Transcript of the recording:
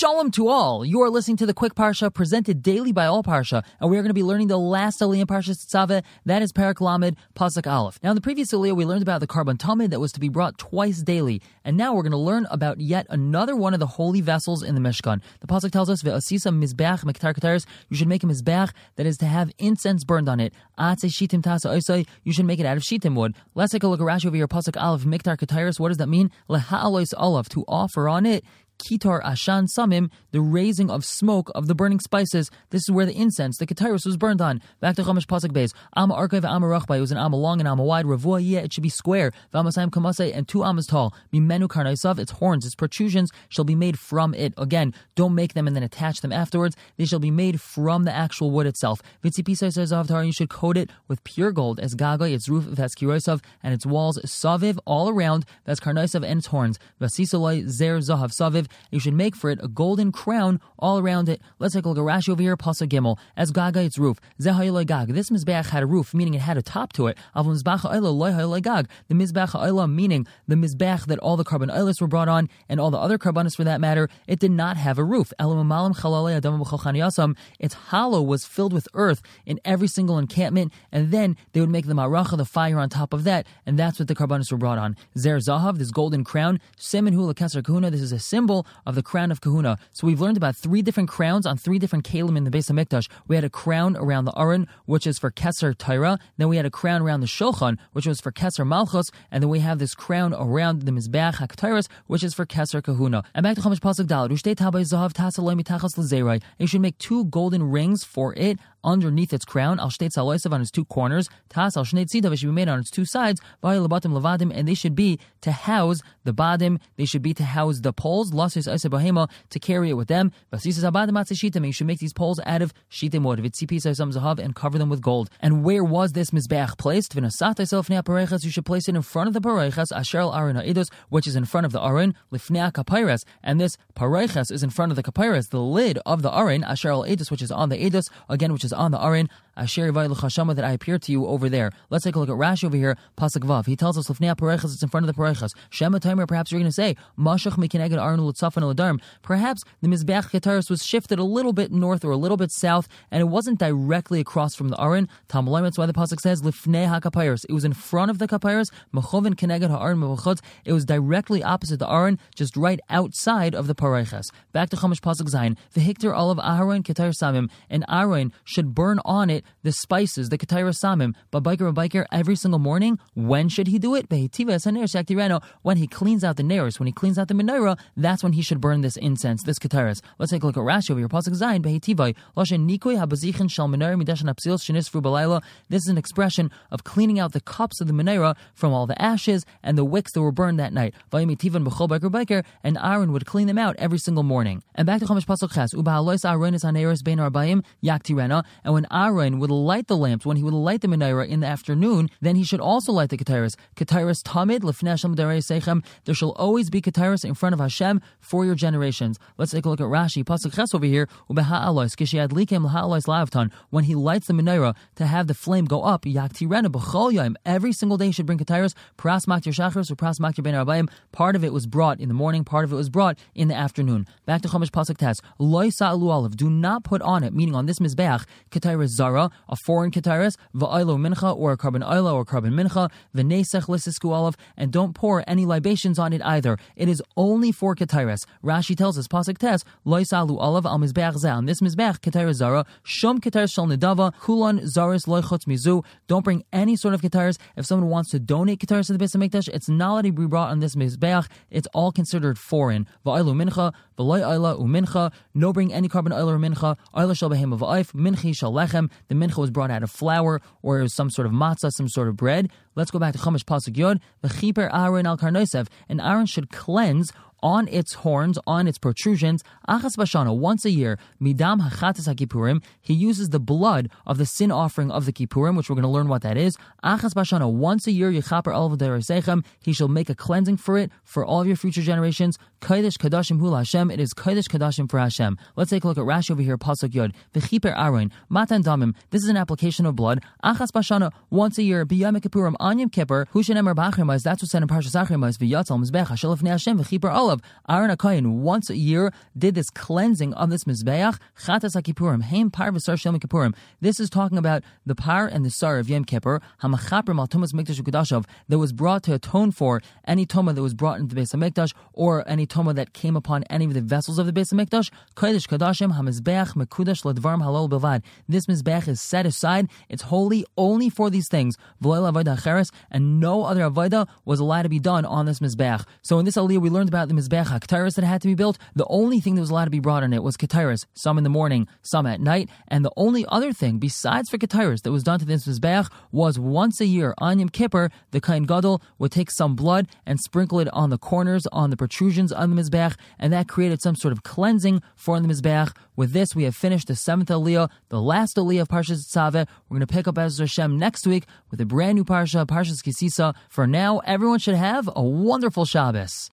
Shalom to all. You are listening to the Quick Parsha presented daily by All Parsha, and we are going to be learning the last Aliyah in Parsha Tetzaveh. That is Parak Lamed, Pasuk Aleph. Now, in the previous Aliyah, we learned about the Karban Tamid that was to be brought twice daily, and now we're going to learn about yet another one of the holy vessels in the Mishkan. The Pasuk tells us, "Ve'asisa mizbeach mektar kataris." You should make a mizbeach that is to have incense burned on it. Atze shitim tasa oisai. You should make it out of shitim wood. Let's take a look at Rashi over here. Pasuk Aleph, Miktar kataris. What does that mean? Leha'alois olav, to offer on it. Kitar Ashan Samim, the raising of smoke of the burning spices. This is where the incense, the Ketairos, was burned on. Back to Chumash Pasuk Beis. Amma Arkai v'Amma Rachbai. It was an Amma long and Amma wide. Ravua Yeh, it should be square. V'Amasayim Kamasei, and 2 Ammas tall. Mimenu Karnaisav, its horns, its protrusions shall be made from it. Again, don't make them and then attach them afterwards. They shall be made from the actual wood itself. Vitzipisai Zav Tar, you should coat it with pure gold as Gagai, its roof, Vaskiroisav, and its walls, Saviv, all around, Vaskarnaisav, and its horns. Vasisolai Zer Zahav Saviv. You should make for it a golden crown all around it. Let's take a look at Rashi over here, Pasuk Gimel. As Gaga, its roof. Zehayolai Gag. This Mizbeach had a roof, meaning it had a top to it. Av Mizbeach ha'olah loy ha'olai Gag. The Mizbeach ha'olah, meaning the Mizbeach that all the carbon oilers were brought on, and all the other carbonis for that matter, it did not have a roof. Its hollow was filled with earth in every single encampment, and then they would make the maracha, the fire on top of that, and that's what the carbonis were brought on. Zer Zahav, this golden crown. Simen hu l'kesar kahuna. This is a symbol of the crown of kahuna. So we've learned about 3 different crowns on 3 different kalim in the Beis HaMikdash. We had a crown around the Aron, which is for Keser Torah. Then we had a crown around the Shulchan, which was for Keser Malchus. And then we have this crown around the Mizbeach HaKetairos, which is for Keser Kahuna. And back to Chumash Pasuk Daled. Ushtei Tabei Zahav Tasaloi Mitachas L'Zeirai. You should make 2 golden rings for it underneath its crown. Al Shtei Tzaloisav, on its 2 corners. Tas Al Shnei Tzidav, it should be made on its 2 sides. V'ayil Lebatim Levadim, and they should be to house the Badim. They should be to house the poles. Lasis Isa Bahema, to carry it with them. You should make these poles out of shitim wood, and cover them with gold. And where was this mizbeach placed? You should place it in front of the pareichas, asher al aron ha'edus, which is in front of the aron, lifnei kapairas, and this pareichas is in front of the kapairas, the lid of the aron, asher al edus, which is on the edus, again, which is on the aron, asher yivai l'chashama, that I appear to you over there. Let's take a look at Rashi over here, Pasuk Vav. He tells us lifnei pareichas, it's in front of the pareichas. Shema timer, perhaps you're going to say, mashach mikeneged aron l'tzafan l'darm. Perhaps the Mizbeach Ketaris was shifted a little bit north or a little bit south, and it wasn't directly across from the Aron. Talmud, that's why the pasuk says Lifnei HaKapayros. It was in front of the Kapayros. Mechovin Keneged HaAron Mevachot. It was directly opposite the Aron, just right outside of the Paraychas. Back to Chumash pasuk Zayin. V'hikter olav Aharon Ketayr Samim. And Aaron should burn on it the spices, the Ketayr Samim. But biker every single morning. When should he do it? When he cleans out the neros, when he cleans out the menorah, that's when he should burn this incense, this Ketairos. Let's take a look at Rashi over here. Pasuk Zayin behitivai loshen nikoi habazichin shal menorah midashan apsilos shenisfru balayla. This is an expression of cleaning out the cups of the menorah from all the ashes and the wicks that were burned that night. Vayimitivan b'chol biker, and Aaron would clean them out every single morning. And back to Chumash pasuk Ches. Ubahalois Aaron is haneros bein arbayim yaktirena. And when Aaron would light the lamps, when he would light the menorah in the afternoon, then he should also light the Ketairos. Ketairos tamid lefnei Hashem d'arei seichem. There shall always be Ketairos in front of Hashem for your generations. Let's take a look at Rashi. Pasuk Ches over here. Ubeha'alois kishiyad likem l'ha'alois la'avtan. When he lights the menorah to have the flame go up, yaktirena b'chol yom. Every single day he should bring Ketairos. Pras maktir shachris or pras maktir ben arbayim. Part of it was brought in the morning. Part of it was brought in the afternoon. Back to Chumash pasuk Tes. Loi sa'alu olav. Do not put on it, meaning on this mizbeach, Ketairos zara, a foreign Ketairos, va'ilo mincha, or a carbon oila or carbon mincha, v'nesech lisisku olav, and don't pour any libations on it either. It is only for Ketairos. Rashi tells us, pasuk Tes, Loi sa'alu olav al mizbeach zeh. On this mizbeach, Ketairos zara, shum Ketairos shal nedava, kulon zaris loy chutz mizu. Don't bring any sort of Ketairos. If someone wants to donate Ketairos to the Beis HaMikdash, it's not allowed to be brought on this mizbeach. It's all considered foreign. Va'ilo mincha, v'loy oila umincha. No bring any carbon oila or mincha. Oila shal behema va'if, minchi shal lechem. The mincha was brought out of flour or some sort of matzah, some sort of bread. Let's go back to Chumash pasuk Yod. V'chiper Aaron al karnosev, and Aaron should cleanse on its horns, on its protrusions, achas bashana, once a year, midam hachatas haKippurim, he uses the blood of the sin offering of the Kippurim, which we're going to learn what that is. Achas bashana, once a year, yechaper olav dereseichem, he shall make a cleansing for it, for all of your future generations. Kodesh kadashim hu Hashem, it is kodesh kadashim for Hashem. Let's take a look at Rashi over here, pasuk Yod. V'chiper Aaron, matan damim, this is an application of blood. Achas bashana, once a year, b'yom Kippurim, on Yom Kippur, hu shenemar b'achrimais, that's what's said in Parshas Achrimais, v'yatzal mizbech, hashel lefnei Hashem, v'chiper olav. Olav, Aaron HaKohen once a year did this cleansing of this Mizbeach, Chatas HaKippurim, Haim Par V'Sar Shem Kippurim. This is talking about the Par and the Sar of Yom Kippur, HaMachaprim Al Tumas Mikdash Ukudashav, that was brought to atone for any Toma that was brought into the Beis HaMikdash, or any Toma that came upon any of the vessels of the Beis HaMikdash. Kodesh Kadashim HaMizbeach Mekudash Ledvarm Halol Bilvad. This Mizbeach is set aside, it's holy only for these things, V'lo Avodah Acheres, and no other Avodah was allowed to be done on this Mizbeach. So in this Aliyah we learned about the Mizbeach HaKtaris that had to be built. The only thing that was allowed to be brought on it was Kataris, some in the morning, some at night, and the only other thing besides for Kataris that was done to this Mizbeach was once a year on Yom Kippur, the Kohen Gadol would take some blood and sprinkle it on the corners, on the protrusions on the Mizbeach, and that created some sort of cleansing for the Mizbeach. With this, we have finished the 7th Aliyah, the last Aliyah of Parshas Tzaveh. We're going to pick up Ezra Hashem next week with a brand new Parsha, Parshas Kisisa. For now, everyone should have a wonderful Shabbos.